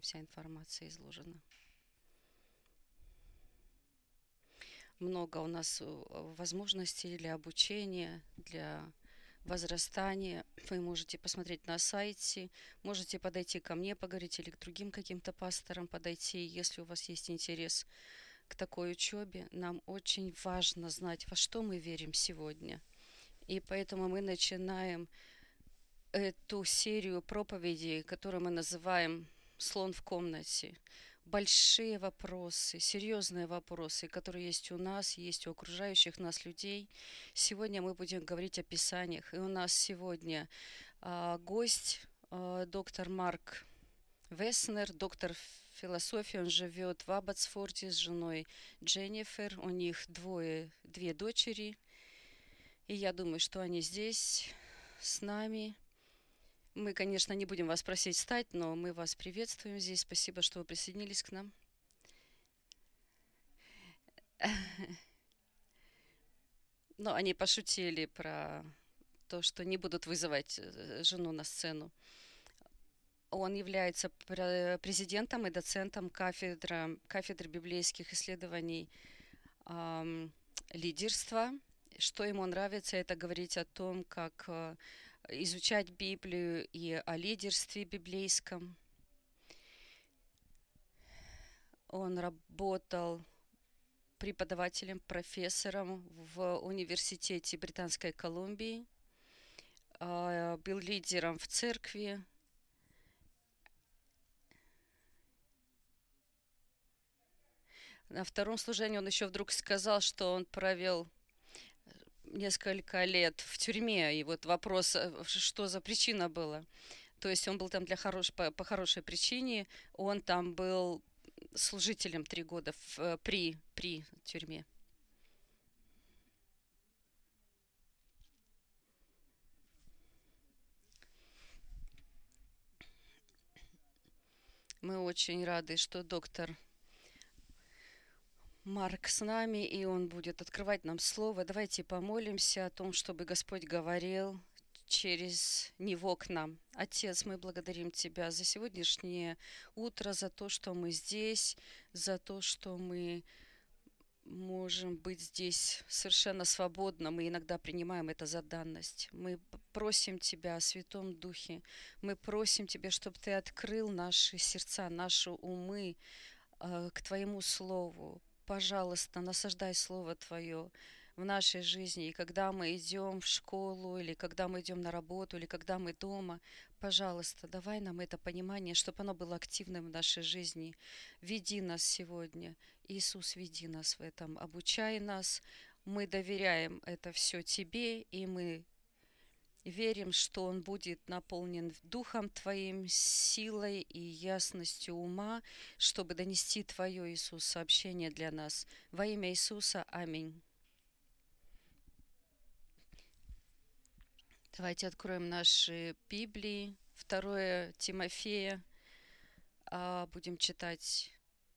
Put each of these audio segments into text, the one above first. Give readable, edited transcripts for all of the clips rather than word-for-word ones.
вся информация изложена. Много у нас возможностей для обучения, для возрастания. Вы можете посмотреть на сайте, можете подойти ко мне, поговорить или к другим каким-то пасторам подойти, если у вас есть интерес к такой учебе. Нам очень важно знать, во что мы верим сегодня. И поэтому мы начинаем эту серию проповедей, которую мы называем «Слон в комнате». Большие вопросы, серьезные вопросы, которые есть у нас, есть у окружающих нас людей. Сегодня мы будем говорить о Писаниях. И у нас сегодня гость, доктор Марк Веснер, доктор философии. Он живет в Абботсфорде с женой Дженнифер. У них две дочери. И я думаю, что они здесь с нами. Мы, конечно, не будем вас просить встать, но мы вас приветствуем здесь. Спасибо, что вы присоединились к нам. Но они пошутили про то, что не будут вызывать жену на сцену. Он является президентом и доцентом кафедры библейских исследований лидерства. Что ему нравится, это говорить о том, как изучать Библию и о лидерстве библейском. Он работал преподавателем, профессором в университете Британской Колумбии, был лидером в церкви. На втором служении он еще вдруг сказал, что он провел несколько лет в тюрьме. И вот вопрос, что за причина была. То есть он был там по хорошей причине. Он там был служителем 3 года при тюрьме. Мы очень рады, что доктор Марк с нами, и он будет открывать нам Слово. Давайте помолимся о том, чтобы Господь говорил через Него к нам. Отец, мы благодарим Тебя за сегодняшнее утро, за то, что мы здесь, за то, что мы можем быть здесь совершенно свободно. Мы иногда принимаем это за данность. Мы просим Тебя о Святом Духе. Мы просим Тебя, чтобы Ты открыл наши сердца, наши умы к Твоему Слову. Пожалуйста, насаждай Слово Твое в нашей жизни. И когда мы идем в школу, или когда мы идем на работу, или когда мы дома, пожалуйста, давай нам это понимание, чтобы оно было активным в нашей жизни. Веди нас сегодня. Иисус, веди нас в этом. Обучай нас. Мы доверяем это все Тебе, и мы верим, что Он будет наполнен Духом Твоим, силой и ясностью ума, чтобы донести Твое, Иисус, сообщение для нас. Во имя Иисуса. Аминь. Давайте откроем наши Библии. 2 Тимофея. Будем читать.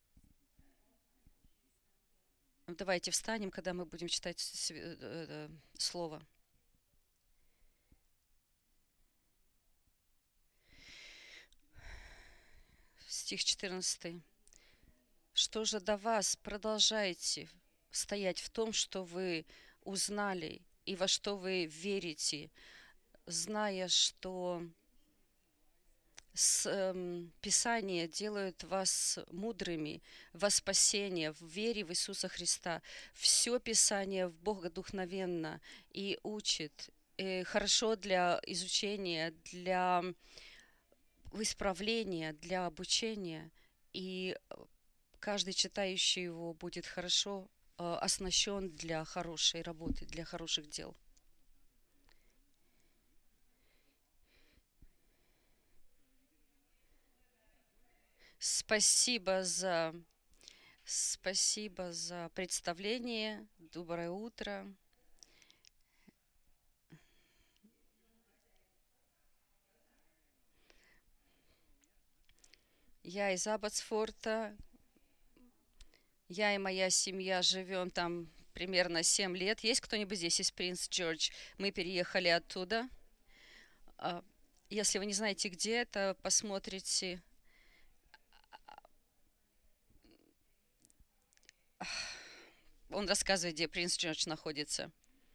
Давайте встанем, когда мы будем читать Слово. Стих 14. «Что же до вас? Продолжайте стоять в том, что вы узнали и во что вы верите, зная, что Писание делают вас мудрыми во спасение, в вере в Иисуса Христа. Все Писание богодухновенно и учит, и хорошо для изучения, для исправления, для обучения, и каждый читающий его будет хорошо оснащен для хорошей работы, для хороших дел». Спасибо за представление. Доброе утро. Я из Абботсфорда. Я и моя семья живем там примерно 7 лет. Есть кто-нибудь здесь из Принц Джордж? Мы переехали оттуда. Если вы не знаете, где это, посмотрите. Он рассказывает, где принц Джордж находится.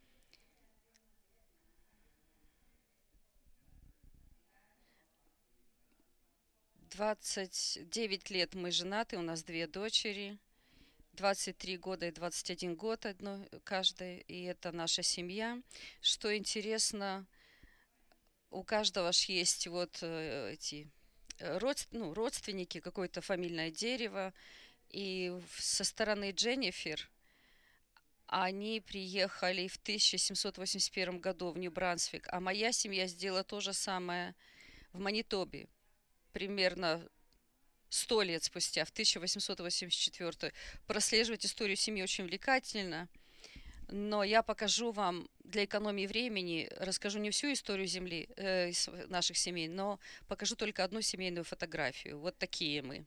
29 лет мы женаты, у нас две дочери. 23 года и 21 год одно каждой, и это наша семья. Что интересно, у каждого ж есть вот эти ну, родственники, какое-то фамильное дерево. И со стороны Дженнифер они приехали в 1781 году в Нью-Брансвик, а моя семья сделала то же самое в Манитобе примерно 100 лет спустя, в 1884. Прослеживать историю семьи очень увлекательно, но я покажу вам для экономии времени, расскажу не всю историю земли, наших семей, но покажу только одну семейную фотографию. Вот такие мы.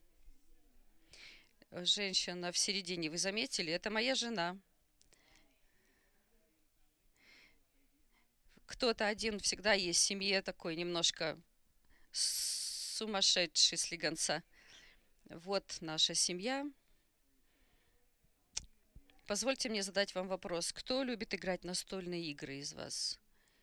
Женщина в середине, вы заметили, это моя жена. Кто-то один всегда есть в семье такой немножко сумасшедший слегонца. Вот наша семья. Позвольте мне задать вам вопрос. Кто любит играть настольные игры из вас?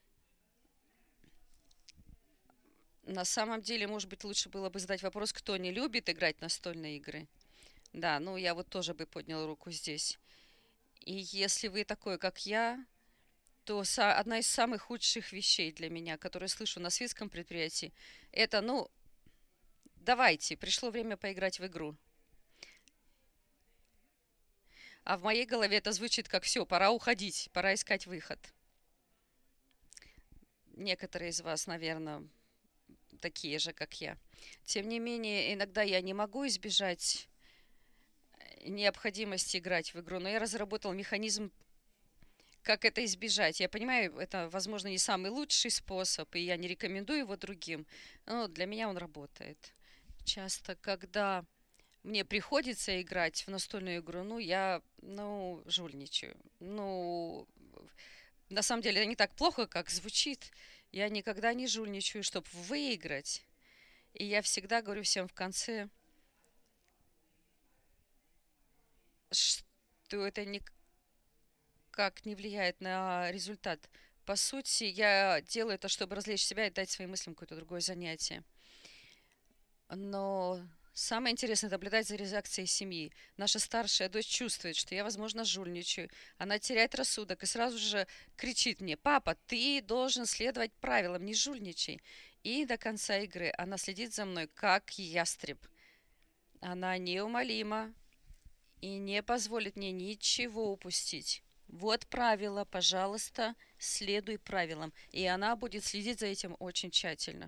На самом деле, может быть, лучше было бы задать вопрос, кто не любит играть настольные игры. Да, ну я вот тоже бы поднял руку здесь. И если вы такой, как я, то одна из самых худших вещей для меня, которую слышу на светском предприятии, это, ну, давайте, пришло время поиграть в игру. А в моей голове это звучит как все, пора уходить, пора искать выход. Некоторые из вас, наверное, такие же, как я. Тем не менее, иногда я не могу избежать необходимости играть в игру, но я разработал механизм, как это избежать. Я понимаю, это, возможно, не самый лучший способ, и я не рекомендую его другим, но для меня он работает. Часто, когда мне приходится играть в настольную игру, ну, я, ну, жульничаю. Ну, на самом деле, это не так плохо, как звучит. Я никогда не жульничаю, чтобы выиграть. И я всегда говорю всем в конце, что это никак не влияет на результат. По сути, я делаю это, чтобы развлечь себя и дать своим мыслям какое-то другое занятие. Но самое интересное — это наблюдать за реакцией семьи. Наша старшая дочь чувствует, что я, возможно, жульничаю. Она теряет рассудок и сразу же кричит мне: «Папа, ты должен следовать правилам, не жульничай». И до конца игры она следит за мной, как ястреб. Она неумолима и не позволит мне ничего упустить. Вот правило, пожалуйста, следуй правилам. И она будет следить за этим очень тщательно.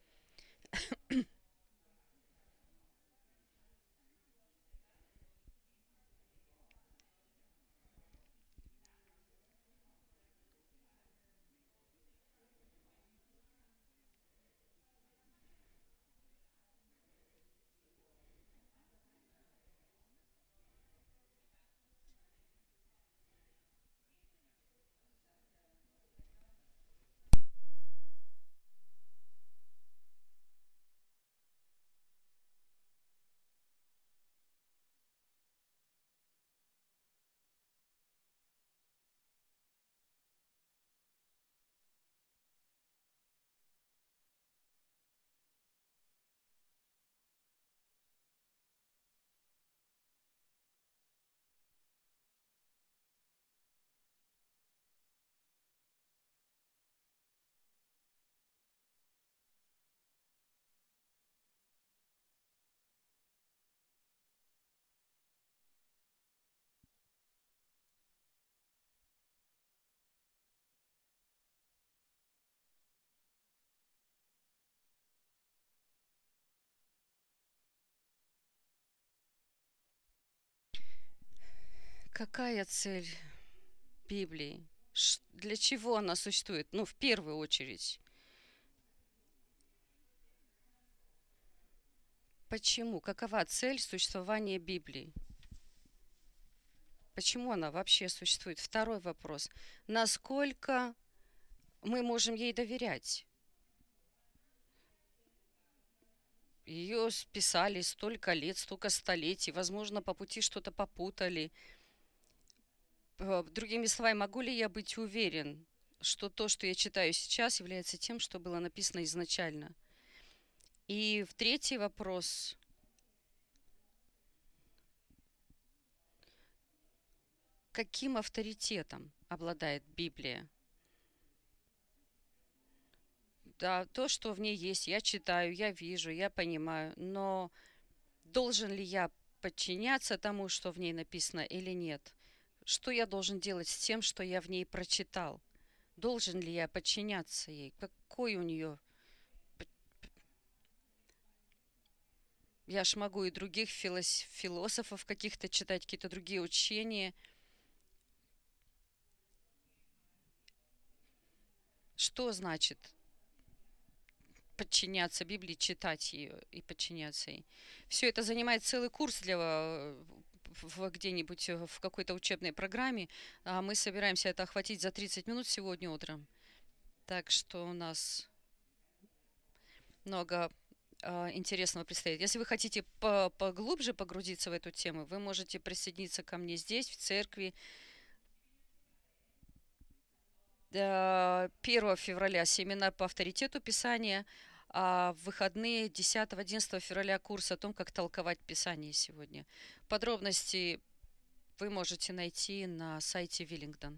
Какая цель Библии? Для чего она существует? Ну, в первую очередь. Почему? Какова цель существования Библии? Почему она вообще существует? Второй вопрос. Насколько мы можем ей доверять? Ее писали столько лет, столько столетий. Возможно, по пути что-то попутали. Другими словами, могу ли я быть уверен, что то, что я читаю сейчас, является тем, что было написано изначально? И в третий вопрос, каким авторитетом обладает Библия? Да, то, что в ней есть, я читаю, я вижу, я понимаю, но должен ли я подчиняться тому, что в ней написано, или нет? Что я должен делать с тем, что я в ней прочитал? Должен ли я подчиняться ей? Какой у нее... Я ж могу и других философов каких-то читать, какие-то другие учения. Что значит подчиняться Библии, читать ее и подчиняться ей? Все это занимает целый курс для где-нибудь в какой-то учебной программе, а мы собираемся это охватить за 30 минут сегодня утром. Так что у нас много интересного предстоит. Если вы хотите поглубже погрузиться в эту тему, вы можете присоединиться ко мне здесь, в церкви. 1 февраля семинар по авторитету Писания, а в выходные 10-11 февраля курс о том, как толковать Писание сегодня. Подробности вы можете найти на сайте Виллингдон.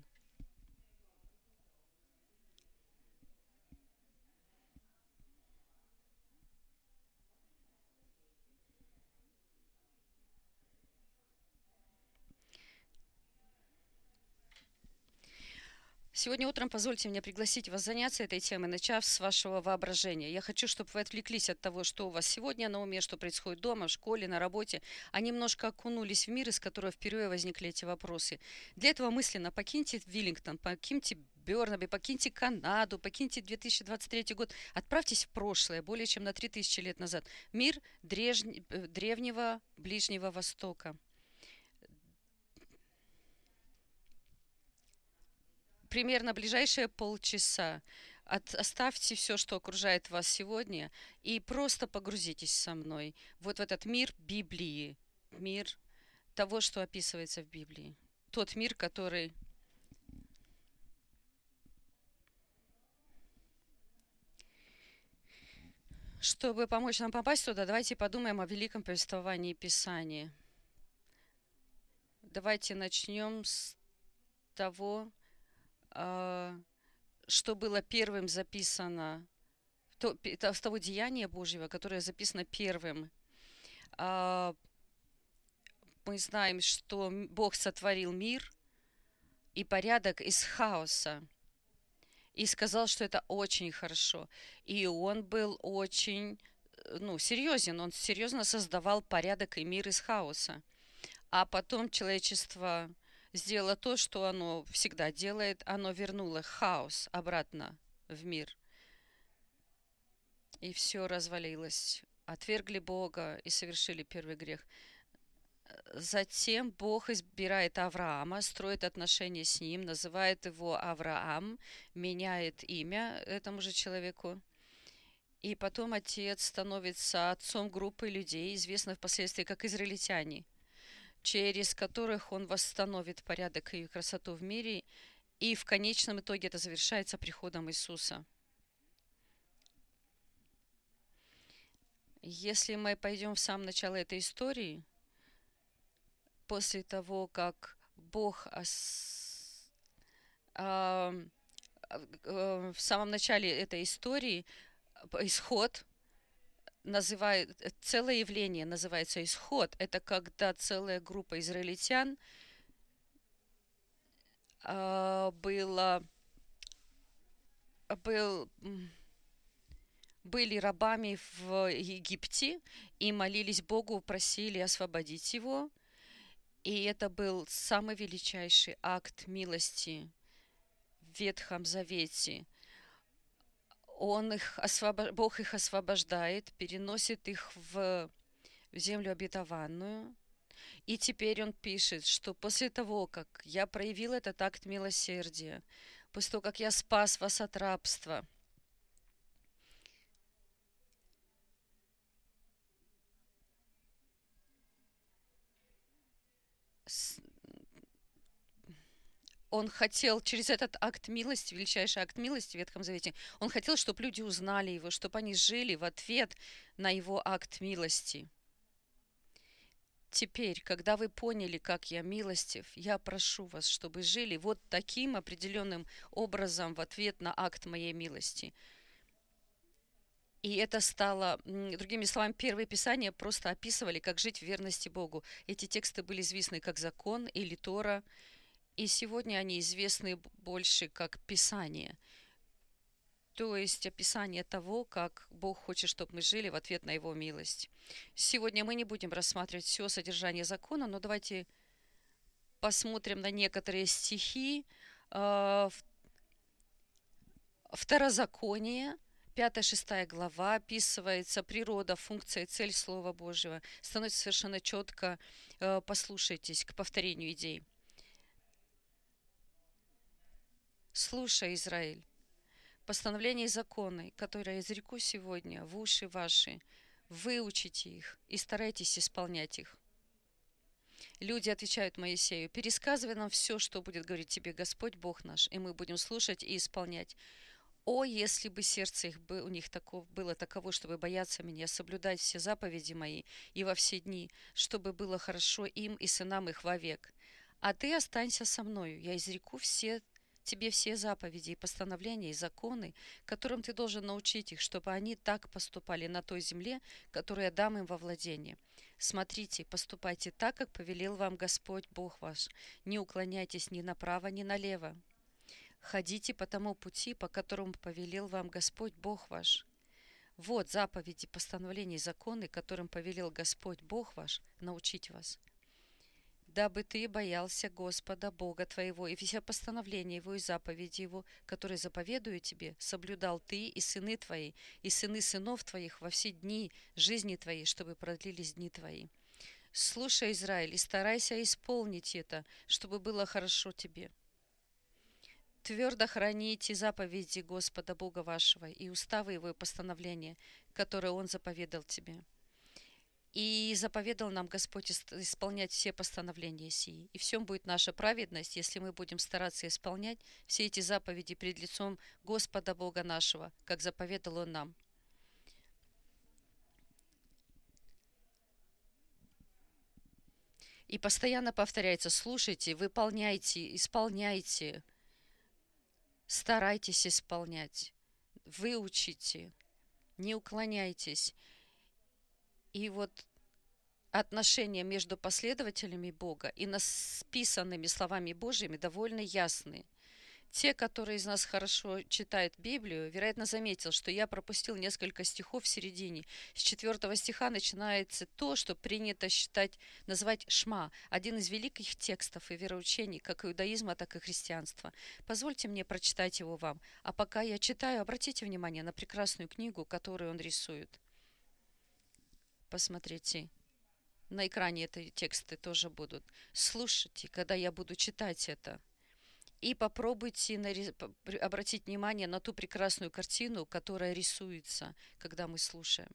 Сегодня утром позвольте мне пригласить вас заняться этой темой, начав с вашего воображения. Я хочу, чтобы вы отвлеклись от того, что у вас сегодня на уме, что происходит дома, в школе, на работе, а немножко окунулись в мир, из которого впервые возникли эти вопросы. Для этого мысленно покиньте Виллингтон, покиньте Бернаби, покиньте Канаду, покиньте 2023 год, отправьтесь в прошлое, более чем на 3000 лет назад. Мир древнего Ближнего Востока. Примерно ближайшие полчаса оставьте все, что окружает вас сегодня, и просто погрузитесь со мной вот в этот мир Библии, мир того, что описывается в Библии. Тот мир, который... Чтобы помочь нам попасть туда, давайте подумаем о великом повествовании Писания. Давайте начнем с того, что было первым записано, с того деяния Божьего, которое записано первым. Мы знаем, что Бог сотворил мир и порядок из хаоса и сказал, что это очень хорошо. И он был очень, серьезен. Он серьезно создавал порядок и мир из хаоса. А потом человечество сделало то, что оно всегда делает. Оно вернуло хаос обратно в мир. И все развалилось. Отвергли Бога и совершили первый грех. Затем Бог избирает Авраама, строит отношения с ним, называет его Авраам, меняет имя этому же человеку. И потом отец становится отцом группы людей, известных впоследствии как израильтяне, через которых он восстановит порядок и красоту в мире. И в конечном итоге это завершается приходом Иисуса. Если мы пойдем в самое начало этой истории, после того, как Бог в самом начале этой истории исход называет целое явление называется исход. Это когда целая группа израильтян были рабами в Египте и молились Богу, просили освободить его. И это был самый величайший акт милости в Ветхом Завете. Бог их освобождает, переносит их в землю обетованную. И теперь он пишет, что после того, как я проявил этот акт милосердия, после того, как я спас вас от рабства, Он хотел через этот акт милости, величайший акт милости в Ветхом Завете, он хотел, чтобы люди узнали его, чтобы они жили в ответ на его акт милости. Теперь, когда вы поняли, как я милостив, я прошу вас, чтобы жили вот таким определенным образом в ответ на акт моей милости. И это стало, другими словами, первые писания просто описывали, как жить в верности Богу. Эти тексты были известны как закон или Тора, и сегодня они известны больше как Писание. То есть описание того, как Бог хочет, чтобы мы жили в ответ на Его милость. Сегодня мы не будем рассматривать все содержание закона, но давайте посмотрим на некоторые стихи. Второзаконие, 5-6 глава, описывается природа, функция и цель Слова Божьего. Становится совершенно четко, послушайтесь к повторению идей. «Слушай, Израиль, постановления и законы, которые я изреку сегодня в уши ваши, выучите их и старайтесь исполнять их». Люди отвечают Моисею: «Пересказывай нам все, что будет говорить тебе Господь Бог наш, и мы будем слушать и исполнять. О, если бы сердце их у них было таково, чтобы бояться меня, соблюдать все заповеди мои и во все дни, чтобы было хорошо им и сынам их вовек. А ты останься со мною, я изреку тебе все заповеди и постановления и законы, которым ты должен научить их, чтобы они так поступали на той земле, которую я дам им во владение. Смотрите, поступайте так, как повелел вам Господь Бог ваш. Не уклоняйтесь ни направо, ни налево. Ходите по тому пути, по которому повелел вам Господь Бог ваш. Вот заповеди, постановления и законы, которым повелел Господь Бог ваш научить вас. Дабы ты боялся Господа Бога твоего, и все постановления Его и заповеди Его, которые заповедую тебе, соблюдал ты и сыны твои, и сыны сынов твоих во все дни жизни твоей, чтобы продлились дни твои. Слушай, Израиль, и старайся исполнить это, чтобы было хорошо тебе. Твердо храните заповеди Господа Бога вашего и уставы Его и постановления, которые Он заповедал тебе. И заповедал нам Господь исполнять все постановления сии. И в всем будет наша праведность, если мы будем стараться исполнять все эти заповеди пред лицом Господа Бога нашего, как заповедал Он нам. И постоянно повторяется: слушайте, выполняйте, исполняйте. Старайтесь исполнять, выучите, не уклоняйтесь. И вот отношения между последователями Бога и написанными словами Божьими довольно ясны. Те, которые из нас хорошо читают Библию, вероятно, заметил, что я пропустил несколько стихов в середине. С 4 стиха начинается то, что принято называть Шма, один из великих текстов и вероучений, как иудаизма, так и христианства. Позвольте мне прочитать его вам. А пока я читаю, обратите внимание на прекрасную книгу, которую он рисует. Посмотрите. На экране эти тексты тоже будут. Слушайте, когда я буду читать это. И попробуйте обратить внимание на ту прекрасную картину, которая рисуется, когда мы слушаем.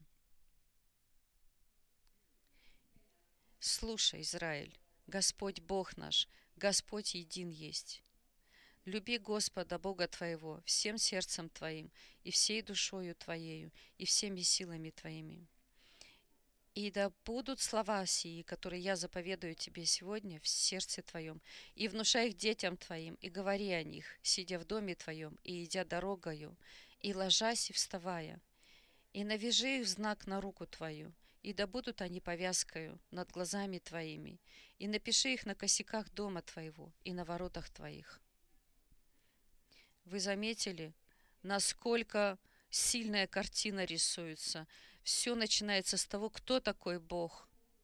Слушай, Израиль, Господь Бог наш, Господь един есть. Люби Господа Бога твоего всем сердцем твоим, и всей душою твоею, и всеми силами твоими. И да будут слова сии, которые я заповедую тебе сегодня в сердце твоем, и внушай их детям твоим, и говори о них, сидя в доме твоем, и идя дорогою, и ложась и вставая. И навяжи их в знак на руку твою, и да будут они повязкою над глазами твоими, и напиши их на косяках дома твоего и на воротах твоих. Вы заметили, насколько сильная картина рисуется? Все начинается с того, кто такой Бог.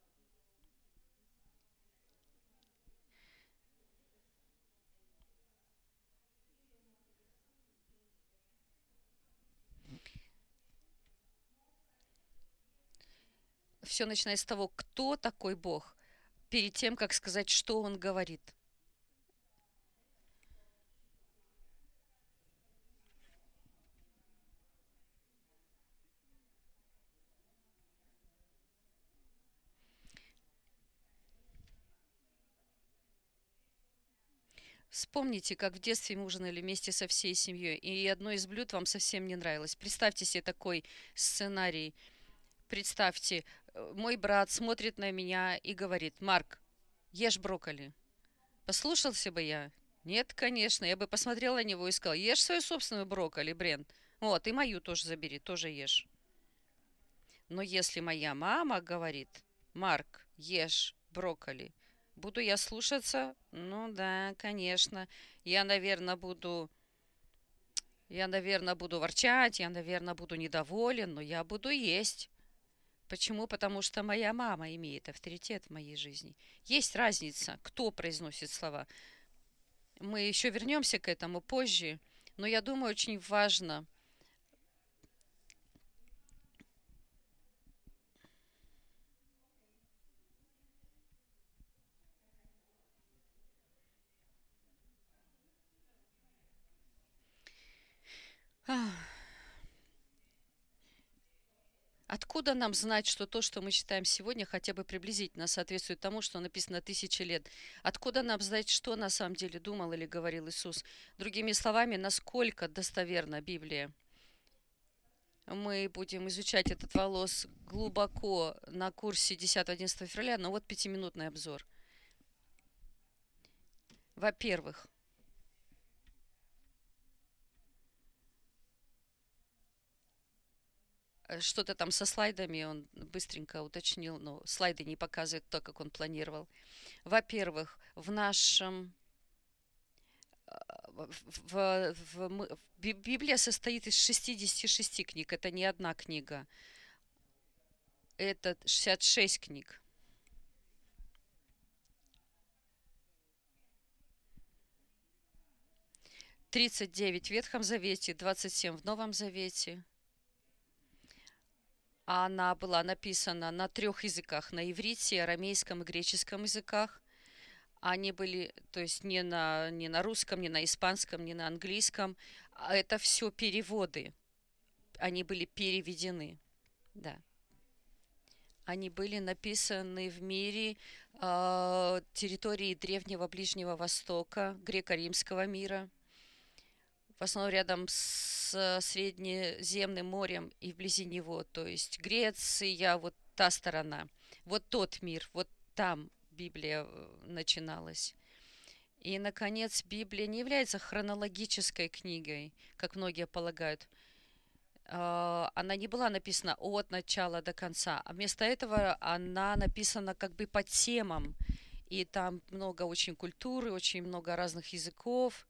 Все начинается с того, кто такой Бог, перед тем, как сказать, что Он говорит. Вспомните, как в детстве мы ужинали вместе со всей семьей, и одно из блюд вам совсем не нравилось. Представьте себе такой сценарий. Представьте, мой брат смотрит на меня и говорит: «Марк, ешь брокколи». Послушался бы я? Нет, конечно. Я бы посмотрела на него и сказала: «Ешь свою собственную брокколи, Брент. Вот, и мою тоже забери, тоже ешь». Но если моя мама говорит: «Марк, ешь брокколи», буду я слушаться? Ну да, конечно. Я, наверное, буду, я, наверное, буду ворчать, я, наверное, буду недоволен, но я буду есть. Почему? Потому что моя мама имеет авторитет в моей жизни. Есть разница, кто произносит слова. Мы еще вернемся к этому позже, но я думаю, очень важно. Откуда нам знать, что то, что мы читаем сегодня, хотя бы приблизительно соответствует тому, что написано тысячи лет? Откуда нам знать, что на самом деле думал или говорил Иисус? Другими словами, насколько достоверна Библия? Мы будем изучать этот вопрос глубоко на курсе 10-11 февраля, но вот пятиминутный обзор. Во-первых, что-то там со слайдами он быстренько уточнил, но слайды не показывают то, как он планировал. Во-первых, в нашем Библия состоит из 66 книг, это не одна книга, это 66 книг. 39 в Ветхом Завете, 27 в Новом Завете. Она была написана на трех языках: на иврите, арамейском и греческом языках. Они были, то есть не на русском, не на испанском, не на английском. А это все переводы. Они были переведены. Да. Они были написаны в мире территории Древнего Ближнего Востока, греко-римского мира, в основном рядом с Среднеземным морем и вблизи него, то есть Греция, вот та сторона, вот тот мир, вот там Библия начиналась. И, наконец, Библия не является хронологической книгой, как многие полагают. Она не была написана от начала до конца, а вместо этого она написана как бы по темам. И там много очень культуры, очень много разных языков.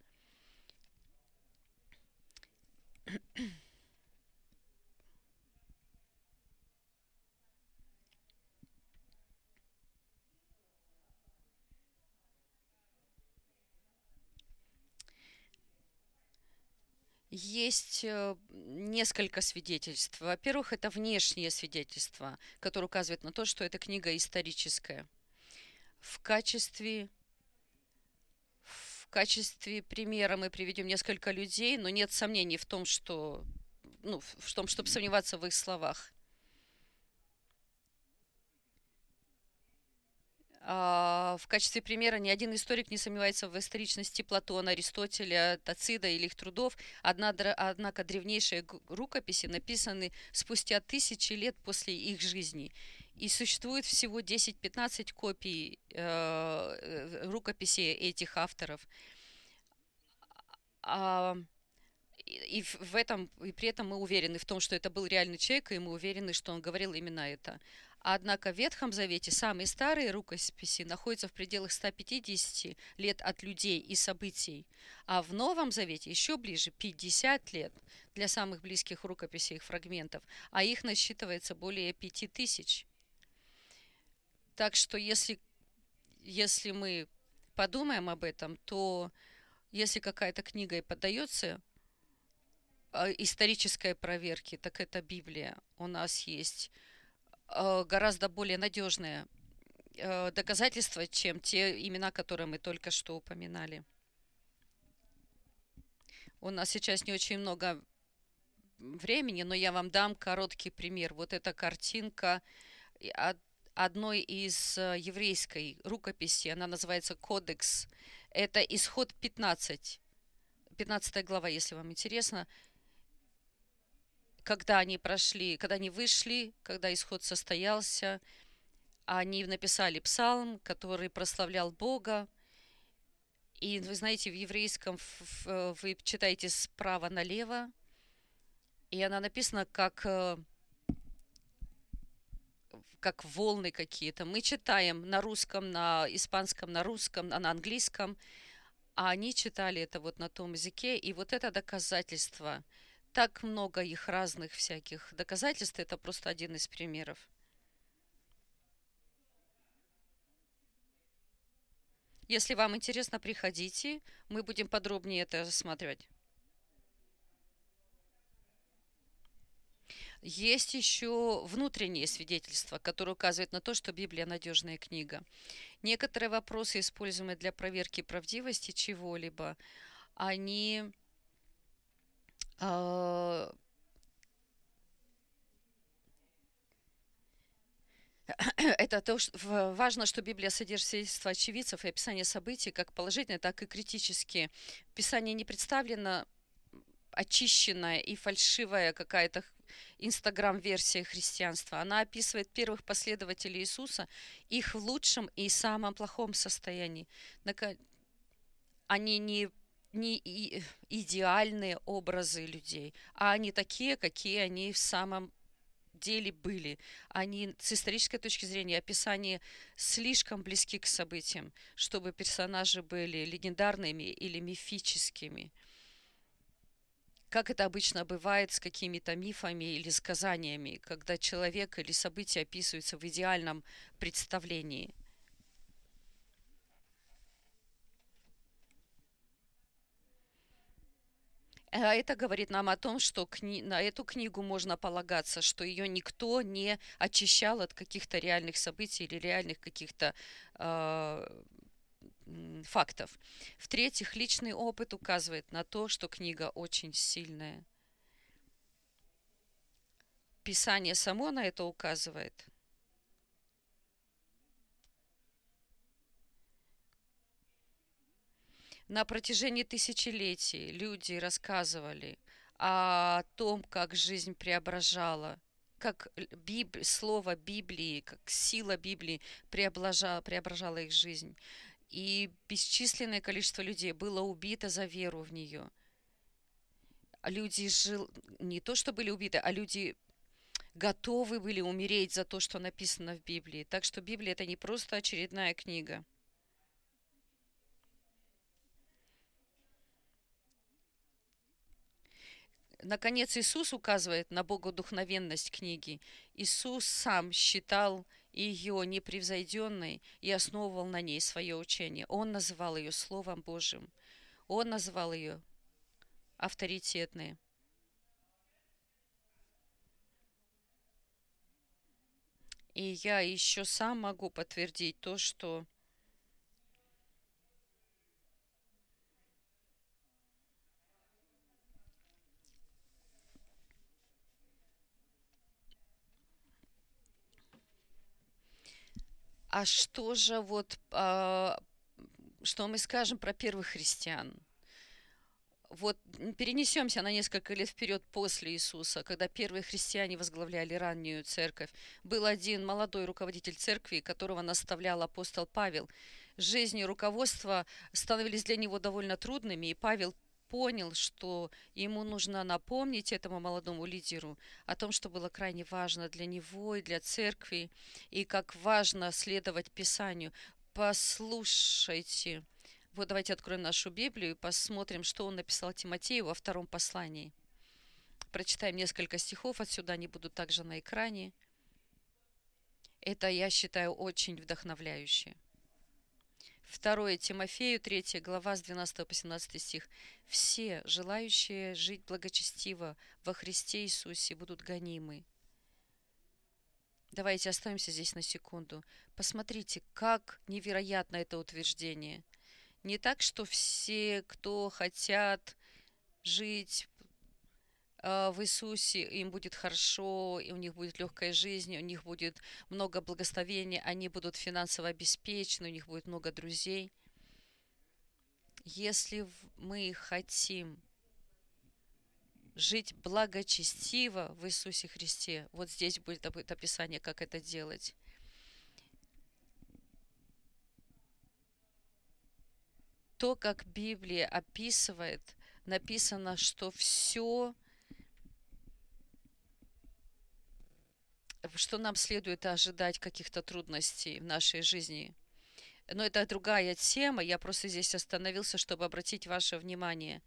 Есть несколько свидетельств. Во-первых, это внешние свидетельства, которые указывают на то, что эта книга историческая. В качестве, в качестве примера мы приведем несколько людей, но нет сомнений в том, что, ну, в том, чтобы сомневаться в их словах. В качестве примера ни один историк не сомневается в историчности Платона, Аристотеля, Тацида или их трудов, однако древнейшие рукописи написаны спустя тысячи лет после их жизни. И существует всего 10-15 копий рукописей этих авторов. А, и при этом мы уверены в том, что это был реальный человек, и мы уверены, что он говорил именно это. Однако в Ветхом Завете самые старые рукописи находятся в пределах 150 лет от людей и событий, а в Новом Завете еще ближе 50 лет для самых близких рукописей и фрагментов, а их насчитывается более 5000. Так что если мы подумаем об этом, то если какая-то книга и поддается исторической проверке, так это Библия. У нас есть гораздо более надежные доказательства, чем те имена, которые мы только что упоминали. У нас сейчас не очень много времени, но я вам дам короткий пример. Вот эта картинка одной из еврейской рукописи, она называется «Кодекс». Это Исход 15, 15 глава, если вам интересно. Когда они прошли, когда они вышли, когда исход состоялся, они написали псалм, который прославлял Бога. И вы знаете, в еврейском вы читаете справа налево, и она написана как волны какие-то. Мы читаем на русском, на испанском, на русском, на английском, а они читали это вот на том языке, и вот это доказательство. Так много их разных всяких доказательств, это просто один из примеров. Если вам интересно, приходите, мы будем подробнее это рассматривать. Есть еще внутренние свидетельства, которые указывают на то, что Библия надежная книга. Некоторые вопросы, используемые для проверки правдивости чего-либо, они э, это то, что важно, что Библия содержит свидетельства очевидцев и описание событий, как положительные, так и критические. Писание не представлено очищенная и фальшивая какая-то инстаграм-версия христианства. Она описывает первых последователей Иисуса, их в лучшем и самом плохом состоянии. Они не идеальные образы людей, а они такие, какие они в самом деле были. Они с исторической точки зрения описания слишком близки к событиям, чтобы персонажи были легендарными или мифическими, как это обычно бывает с какими-то мифами или сказаниями, когда человек или событие описываются в идеальном представлении. А это говорит нам о том, что на эту книгу можно полагаться, что ее никто не очищал от каких-то реальных событий или реальных каких-то фактов. В-третьих, личный опыт указывает на то, что книга очень сильная. Писание само на это указывает. На протяжении тысячелетий люди рассказывали о том, как жизнь преображала, как слово Библии, как сила Библии преображала их жизнь. И бесчисленное количество людей было убито за веру в нее. Люди не то, что были убиты, а люди готовы были умереть за то, что написано в Библии. Так что Библия это не просто очередная книга. Наконец, Иисус указывает на богодухновенность книги. Иисус сам считал ее непревзойденной и основывал на ней свое учение. Он называл ее Словом Божьим. Он назвал ее авторитетной. И я еще сам могу подтвердить то, что что же что мы скажем про первых христиан? Вот перенесемся на несколько лет вперед после Иисуса, когда первые христиане возглавляли раннюю церковь. Был один молодой руководитель церкви, которого наставлял апостол Павел. Жизнь и руководство становились для него довольно трудными, и Павел понял, что ему нужно напомнить этому молодому лидеру о том, что было крайне важно для него и для церкви, и как важно следовать Писанию. Послушайте. Вот давайте откроем нашу Библию и посмотрим, что он написал Тимофею во втором послании. Прочитаем несколько стихов отсюда, они будут также на экране. Это, я считаю, очень вдохновляюще. 2 Тимофею, 3 глава, с 12 по 17 стих. «Все, желающие жить благочестиво во Христе Иисусе, будут гонимы». Давайте оставимся здесь на секунду. Посмотрите, как невероятно это утверждение. Не так, что все, кто хотят жить в Иисусе, им будет хорошо, и у них будет легкая жизнь, у них будет много благословения, они будут финансово обеспечены, у них будет много друзей. Если мы хотим жить благочестиво в Иисусе Христе, вот здесь будет описание, как это делать. То, как Библия описывает, написано, что все, что нам следует ожидать каких-то трудностей в нашей жизни. Но это другая тема, я просто здесь остановился, чтобы обратить ваше внимание,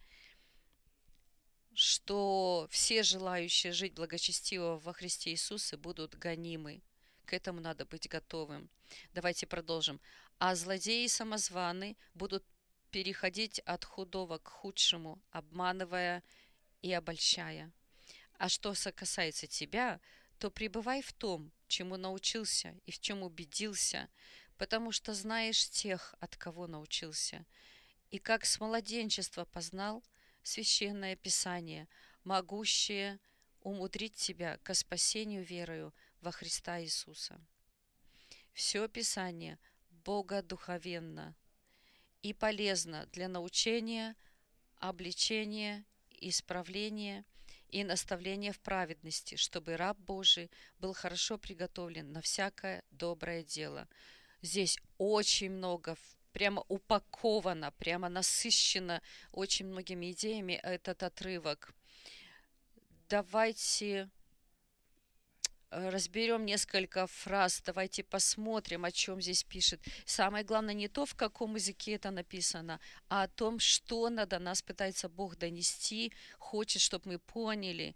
что все желающие жить благочестиво во Христе Иисусе будут гонимы. К этому надо быть готовым. Давайте продолжим. А злодеи и самозваны будут переходить от худого к худшему, обманывая и обольщая. А что касается тебя, то пребывай в том, чему научился и в чем убедился, потому что знаешь тех, от кого научился. И как с младенчества познал священное Писание, могущее умудрить тебя ко спасению верою во Христа Иисуса. Все Писание богодухновенно и полезно для научения, обличения, исправления и наставления в праведности, чтобы раб Божий был хорошо приготовлен на всякое доброе дело. Здесь очень много, прямо упаковано, прямо насыщено очень многими идеями этот отрывок. Давайте разберем несколько фраз, давайте посмотрим, о чем здесь пишет. Самое главное не то, в каком языке это написано, а о том, что до нас пытается Бог донести, хочет, чтобы мы поняли.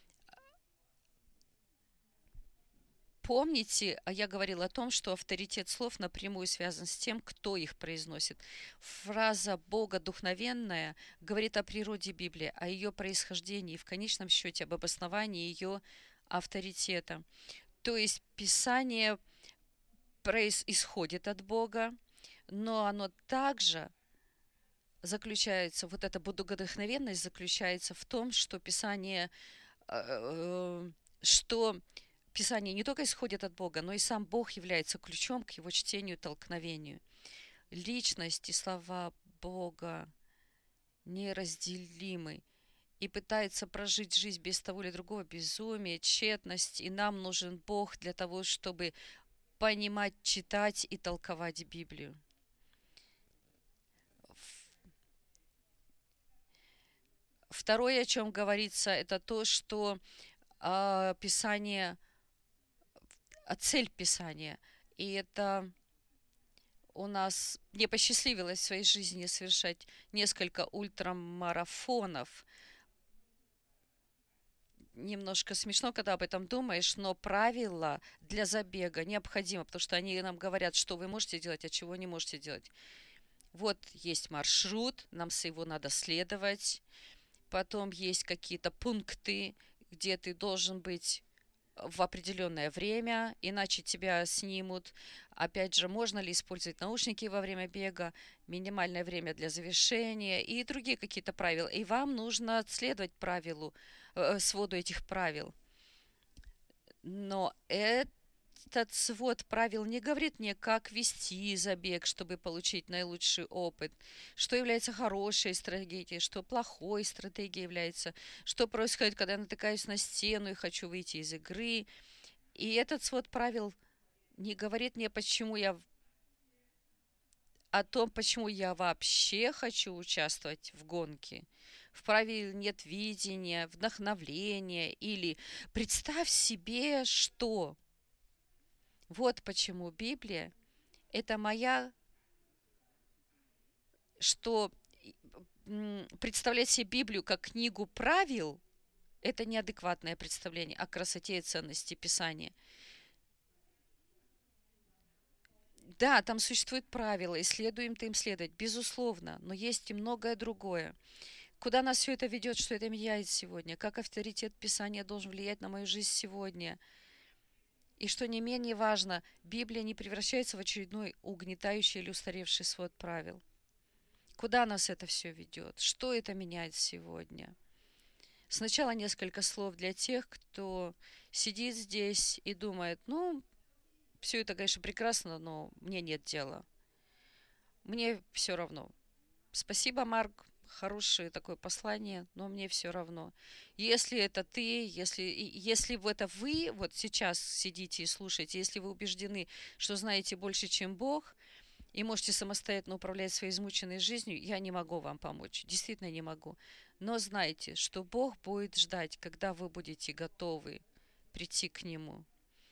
Помните, я говорила о том, что авторитет слов напрямую связан с тем, кто их произносит. Фраза «богодухновенная» говорит о природе Библии, о ее происхождении и в конечном счете об обосновании ее авторитета. То есть Писание исходит от Бога, но оно также заключается, вот эта богодухновенность заключается в том, что что Писание не только исходит от Бога, но и сам Бог является ключом к его чтению и толкновению. Личность и слова Бога неразделимы и пытается прожить жизнь без того или другого безумия, тщетность, и нам нужен Бог для того, чтобы понимать, читать и толковать Библию. Второе, о чем говорится, это то, что Писание, цель Писания, и это мне посчастливилось в своей жизни совершать несколько ультрамарафонов. Немножко смешно, когда об этом думаешь, но правила для забега необходимы, потому что они нам говорят, что вы можете делать, а чего не можете делать. Вот есть маршрут, нам с его надо следовать. Потом есть какие-то пункты, где ты должен быть в определенное время, иначе тебя снимут. Опять же, можно ли использовать наушники во время бега, минимальное время для завершения и другие какие-то правила. И вам нужно следовать своду этих правил. Но этот свод правил не говорит мне, как вести забег, чтобы получить наилучший опыт, что является хорошей стратегией, что плохой стратегией является, что происходит, когда я натыкаюсь на стену и хочу выйти из игры. И этот свод правил не говорит мне, о том, почему я вообще хочу участвовать в гонке. В правиле нет видения, вдохновления или представь себе, что. Вот почему Библия – это что представлять себе Библию как книгу правил – это неадекватное представление о красоте и ценности Писания. Да, там существуют правила, и следуем им следовать, безусловно, но есть и многое другое. Куда нас все это ведет, что это меняет сегодня? Как авторитет Писания должен влиять на мою жизнь сегодня? И что не менее важно, Библия не превращается в очередной угнетающий или устаревший свод правил. Куда нас это все ведет? Что это меняет сегодня? Сначала несколько слов для тех, кто сидит здесь и думает, все это, конечно, прекрасно, но мне нет дела. Мне все равно. Спасибо, Марк. Хорошее такое послание, но мне все равно. Если это ты, если это вы вот сейчас сидите и слушаете, если вы убеждены, что знаете больше, чем Бог, и можете самостоятельно управлять своей измученной жизнью, я не могу вам помочь. Действительно не могу. Но знайте, что Бог будет ждать, когда вы будете готовы прийти к Нему.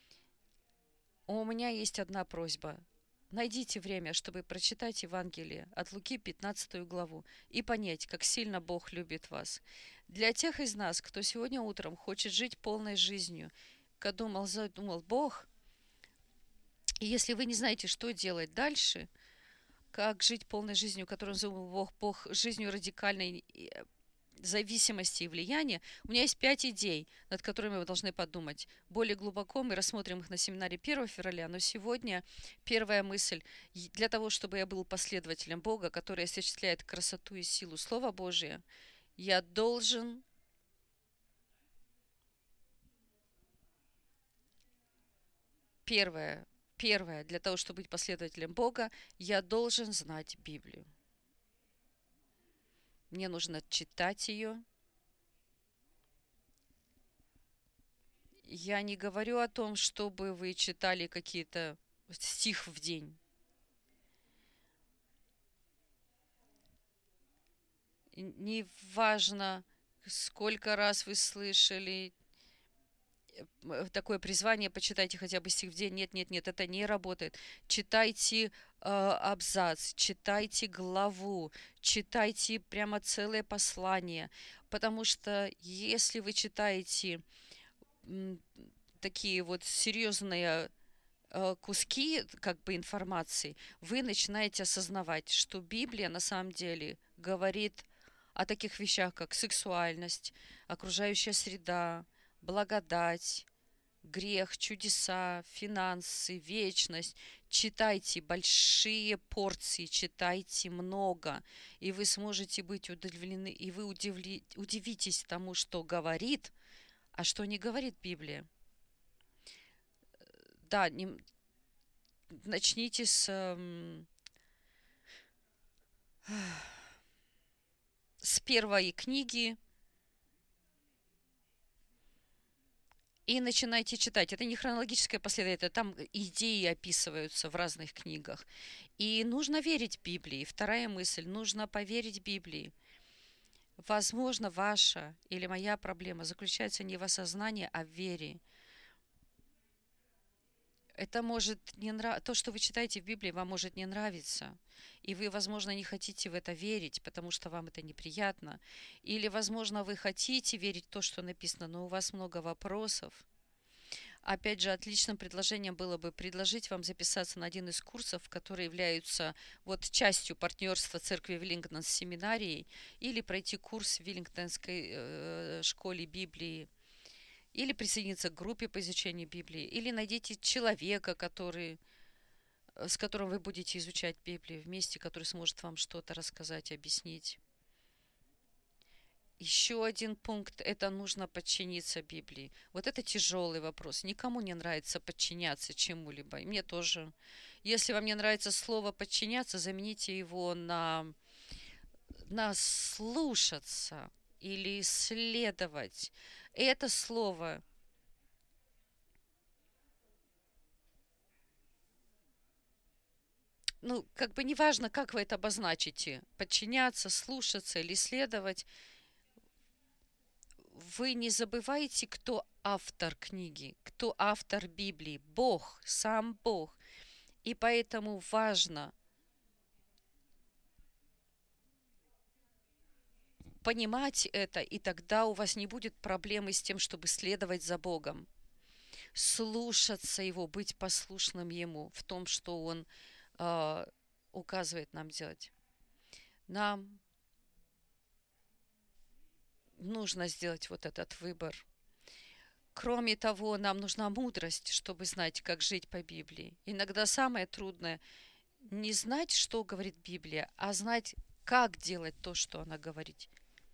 У меня есть одна просьба. Найдите время, чтобы прочитать Евангелие от Луки 15 главу и понять, как сильно Бог любит вас. Для тех из нас, кто сегодня утром хочет жить полной жизнью, задумал Бог, и если вы не знаете, что делать дальше, как жить полной жизнью, которую называл Бог жизнью радикальной зависимости и влияния, у меня есть 5 идей, над которыми вы должны подумать. Более глубоко мы рассмотрим их на семинаре 1 февраля, но сегодня первая мысль. Для того, чтобы я был последователем Бога, который осуществляет красоту и силу Слова Божия, я должен первое, для того, чтобы быть последователем Бога, я должен знать Библию. Мне нужно читать ее. Я не говорю о том, чтобы вы читали какие-то стих в день. Не важно, сколько раз вы слышали такое призвание, почитайте хотя бы стих в день. Нет, нет, нет, это не работает. Читайте абзац, читайте главу, читайте прямо целое послание. Потому что если вы читаете такие вот серьезные куски как бы информации, вы начинаете осознавать, что Библия на самом деле говорит о таких вещах, как сексуальность, окружающая среда, благодать, грех, чудеса, финансы, вечность. Читайте большие порции, читайте много, и вы сможете быть удивлены, и вы удивитесь тому, что говорит, а что не говорит Библия. Да, начните с первой книги и начинайте читать. Это не хронологическая последовательность, там идеи описываются в разных книгах. И нужно верить Библии. Вторая мысль, нужно поверить Библии. Возможно, ваша или моя проблема заключается не в осознании, а в вере. Это может не нравиться, то, что вы читаете в Библии, вам может не нравиться. И вы, возможно, не хотите в это верить, потому что вам это неприятно. Или, возможно, вы хотите верить в то, что написано, но у вас много вопросов. Опять же, отличным предложением было бы предложить вам записаться на один из курсов, которые являются вот частью партнерства церкви Веллингтон с семинарией, или пройти курс в Веллингтонской школе Библии, или присоединиться к группе по изучению Библии, или найдите человека, с которым вы будете изучать Библию вместе, который сможет вам что-то рассказать, объяснить. Еще один пункт – это нужно подчиниться Библии. Вот это тяжелый вопрос. Никому не нравится подчиняться чему-либо. И мне тоже. Если вам не нравится слово «подчиняться», замените его на «слушаться» или «следовать». Это слово как бы неважно, как вы это обозначите, подчиняться, слушаться или следовать, вы не забывайте, кто автор книги, кто автор Библии. Бог, сам Бог. И поэтому важно понимать это, и тогда у вас не будет проблемы с тем, чтобы следовать за Богом. Слушаться Его, быть послушным Ему в том, что Он указывает нам делать. Нам нужно сделать вот этот выбор. Кроме того, нам нужна мудрость, чтобы знать, как жить по Библии. Иногда самое трудное не знать, что говорит Библия, а знать, как делать то, что она говорит.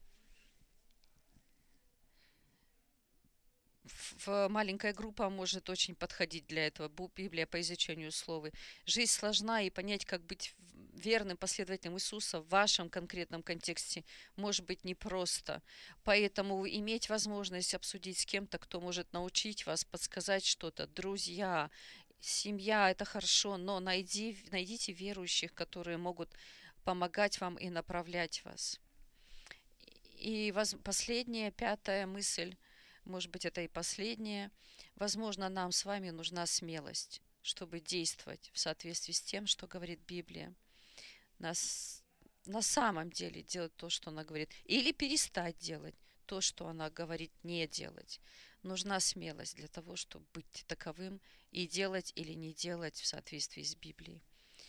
Маленькая группа может очень подходить для этого. Библия по изучению слова. Жизнь сложна, и понять, как быть верным последователем Иисуса в вашем конкретном контексте может быть непросто. Поэтому иметь возможность обсудить с кем-то, кто может научить вас, подсказать что-то, друзья, семья, это хорошо, но найдите верующих, которые могут помогать вам и направлять вас. И последняя, пятая мысль, может быть, это и последняя. Возможно, нам с вами нужна смелость, чтобы действовать в соответствии с тем, что говорит Библия. Нас на самом деле делать то, что она говорит, или перестать делать то, что она говорит не делать. Нужна смелость для того, чтобы быть таковым и делать или не делать в соответствии с Библией.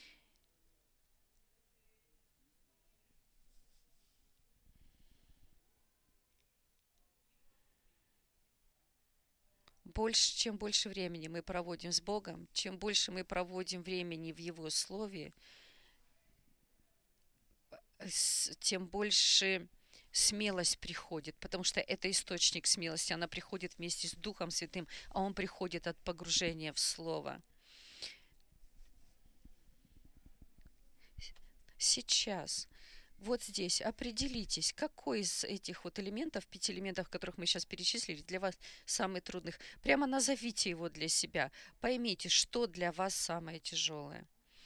Чем больше времени мы проводим с Богом, чем больше мы проводим времени в Его Слове, тем больше смелость приходит, потому что это источник смелости. Она приходит вместе с Духом Святым, а он приходит от погружения в Слово. Сейчас, вот здесь, определитесь, какой из этих вот элементов, 5 элементов, которых мы сейчас перечислили, для вас самый трудных. Прямо назовите его для себя. Поймите, что для вас самое тяжелое.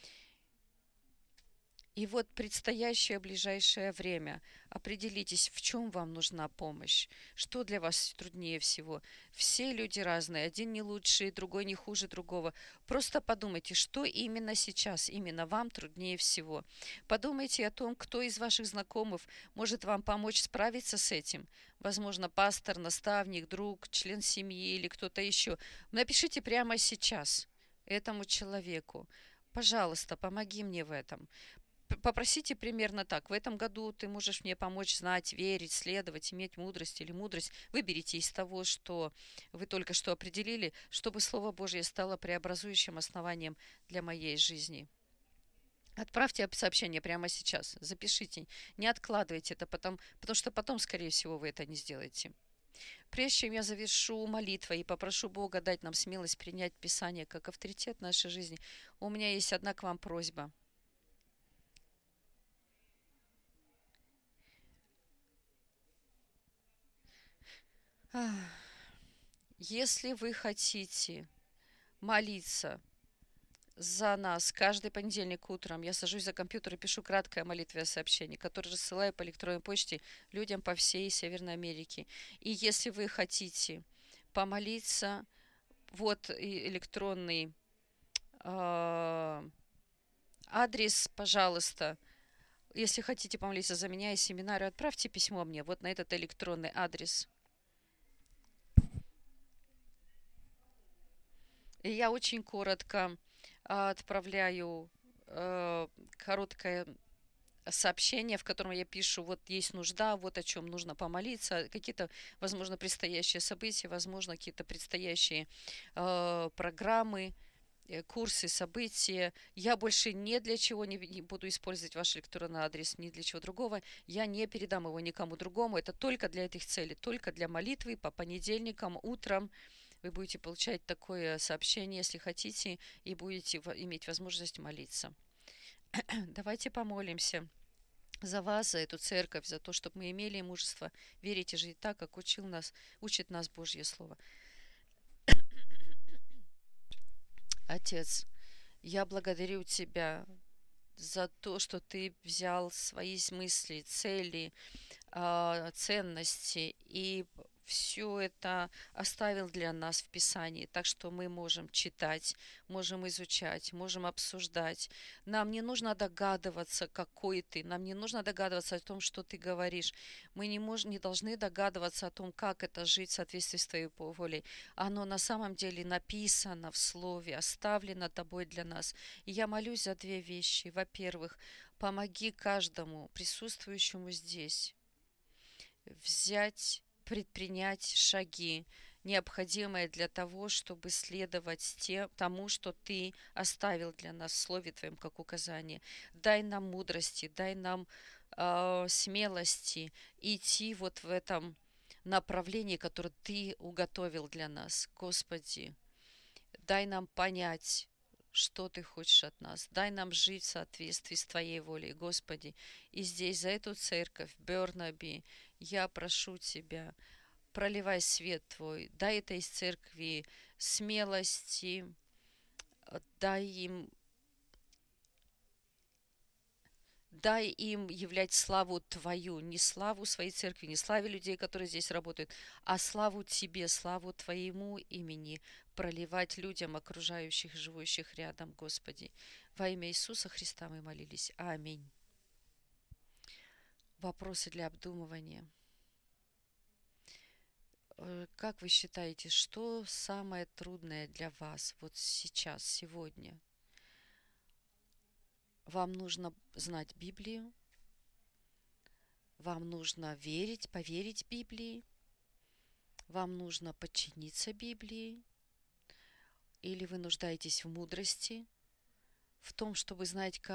И вот предстоящее ближайшее время определитесь, в чем вам нужна помощь, что для вас труднее всего. Все люди разные, один не лучше, другой не хуже другого. Просто подумайте, что именно сейчас, именно вам труднее всего. Подумайте о том, кто из ваших знакомых может вам помочь справиться с этим. Возможно, пастор, наставник, друг, член семьи или кто-то еще. Напишите прямо сейчас этому человеку. Пожалуйста, помоги мне в этом. Попросите примерно так. В этом году ты можешь мне помочь знать, верить, следовать, иметь мудрость или мудрость. Выберите из того, что вы только что определили, чтобы Слово Божье стало преобразующим основанием для моей жизни. Отправьте сообщение прямо сейчас. Запишите. Не откладывайте это, потому что потом, скорее всего, вы это не сделаете. Прежде чем я завершу молитвой и попрошу Бога дать нам смелость принять Писание как авторитет в нашей жизни, у меня есть одна к вам просьба. Если вы хотите молиться за нас каждый понедельник утром, я сажусь за компьютер и пишу краткое молитвенное сообщение, которое рассылаю по электронной почте людям по всей Северной Америке. И если вы хотите помолиться, вот электронный адрес, пожалуйста. Если хотите помолиться за меня и семинары, отправьте письмо мне вот на этот электронный адрес. И я очень коротко отправляю короткое сообщение, в котором я пишу, вот есть нужда, вот о чем нужно помолиться, какие-то, возможно, предстоящие события, возможно, какие-то предстоящие программы, курсы, события. Я больше ни для чего не буду использовать ваш электронный адрес, ни для чего другого. Я не передам его никому другому. Это только для этих целей, только для молитвы по понедельникам утром. Вы будете получать такое сообщение, если хотите, и будете иметь возможность молиться. Давайте помолимся за вас, за эту церковь, за то, чтобы мы имели мужество верить и жить так, как учит нас Божье Слово. Отец, я благодарю Тебя за то, что Ты взял свои мысли, цели, ценности и все это оставил для нас в Писании, так что мы можем читать, можем изучать, можем обсуждать. Нам не нужно догадываться, какой ты, нам не нужно догадываться о том, что ты говоришь. Мы не должны догадываться о том, как это жить в соответствии с твоей волей. Оно на самом деле написано в Слове, оставлено тобой для нас. И я молюсь за две вещи. Во-первых, помоги каждому присутствующему здесь предпринять шаги, необходимые для того, чтобы следовать тому, что Ты оставил для нас в Слове Твоем как указание. Дай нам мудрости, дай нам смелости идти вот в этом направлении, которое Ты уготовил для нас. Господи, дай нам понять, что Ты хочешь от нас. Дай нам жить в соответствии с Твоей волей, Господи. И здесь, за эту церковь, Бернаби, я прошу Тебя, проливай свет Твой, дай этой церкви смелости, дай им дай им являть славу Твою, не славу своей церкви, не славе людей, которые здесь работают, а славу Тебе, славу Твоему имени проливать людям, окружающих, живущих рядом, Господи. Во имя Иисуса Христа мы молились. Аминь. Вопросы для обдумывания. Как вы считаете, что самое трудное для вас вот сейчас, сегодня? Вам нужно знать Библию, вам нужно верить, поверить Библии, вам нужно подчиниться Библии, или вы нуждаетесь в мудрости, в том, чтобы знать, как